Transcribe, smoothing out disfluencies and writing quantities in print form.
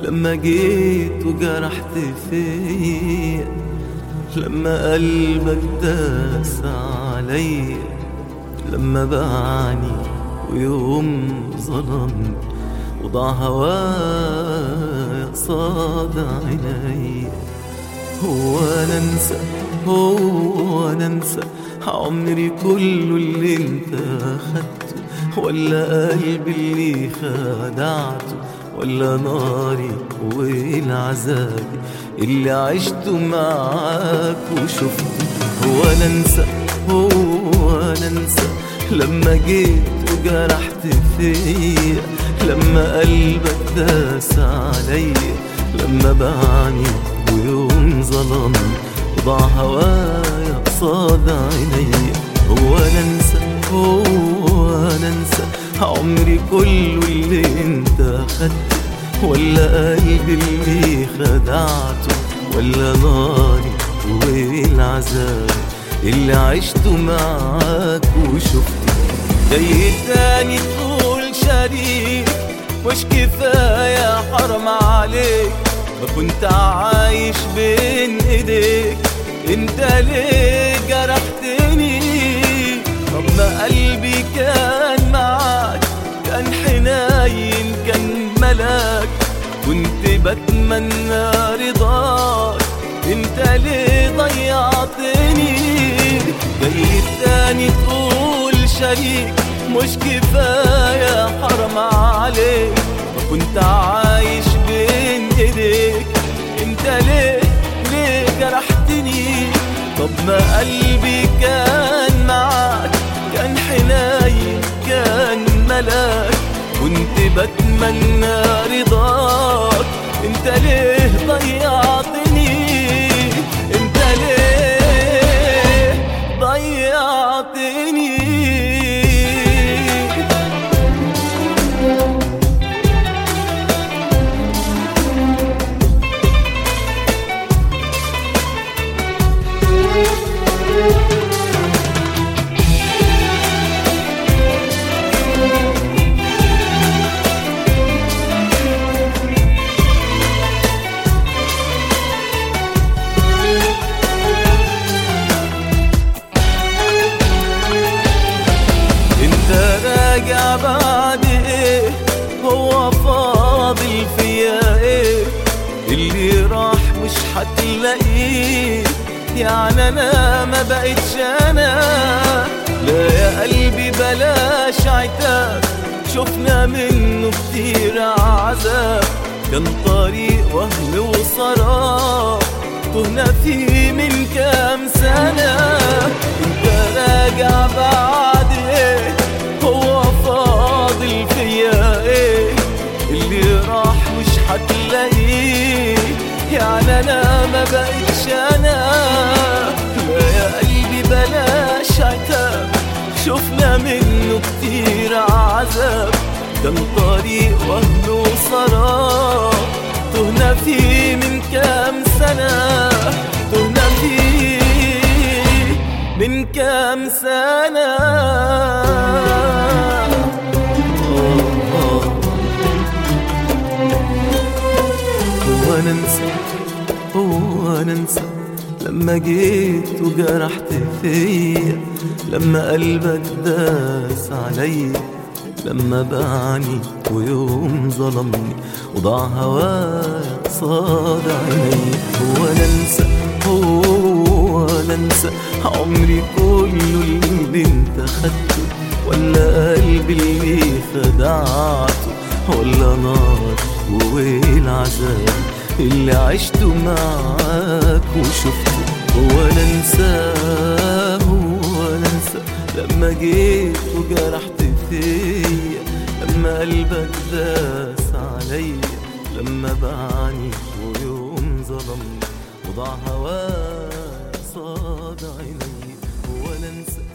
لما جيت وجرحت فيا، لما قلبك داس عليا، لما باعني ويوم ظلمني وضاع هوايا قصاد عينيا. هو انا انسى، هو انا انسى عمري كله اللي انت اخدته، ولا قلبي اللي خدعته، ولا ناري والعذاب اللي عشته معاك وشفته. هو انا انسى، هو انا انسى لما جيت وجرحت فيا، لما قلبك داس عليا، لما باعني ويوم ظلمني وضاع هوايا قصاد عينيا. هو انا انسى، هو انا انسى عمري كله اللي انت اخدته، ولا قلبي اللي خدعته، ولا ناري والعذاب اللي عشته معاك وشفته. جاي تاني تقول شريك، مش كفاية حرام عليك، ما كنت عايش بين ايديك، انت ليه جرحتني؟ طب ما قلبي كان معاك، كان حنين، كان ملاك، كنت بتمنى رضاك، انت ليه ضيعتني؟ جاي تاني تقول شريك، مش كفاية حرام عليك، ما كنت عايش بين ايديك، انت ليه جرحتني؟ طب ما قلبي كان معاك، كان حنين، كان ملاك، كنت بتمنى رضاك، انت ليه ضيعتني؟ انت ليه ضيعتني؟ راجع بعد ايه؟ هو فاضل فيا ايه؟ اللي راح مش هتلاقيه، يعني انا ما بقتش انا. لا يا قلبي بلاش عتاب، شفنا منه كتير عذاب، كان طريق وهم وسراب تهنا فيه من كام سنة. انت راجع بعد ايه؟ هو فاضل فيا ايه؟ اللي راح مش هتلاقيه، يعني انا ما بقتش انا. لا يا قلبي بلاش عتاب، شفنا منه كتير عذاب، كان طريق وهم وسراب تهنا فيه من كام سنة، تهنا فيه من كام سنة. هو انا انسى، هو انا انسى لما جيت وجرحت فيا، لما قلبك داس عليا، لما باعني ويوم ظلمني وضاع هوايا قصاد عينيا. هو انا انسى، هو انا انسى عمري كله اللي انت خدته، ولا قلبي اللي خدعته، ولا نار والعذاب اللي عشته معاك وشفته. هو انا انسى، هو انا انسى لما جيت وجرحت فيا، لما قلبك داس عليا، لما باعني ويوم ظلمني وضاع هواك صاد عيني. هو انا انسى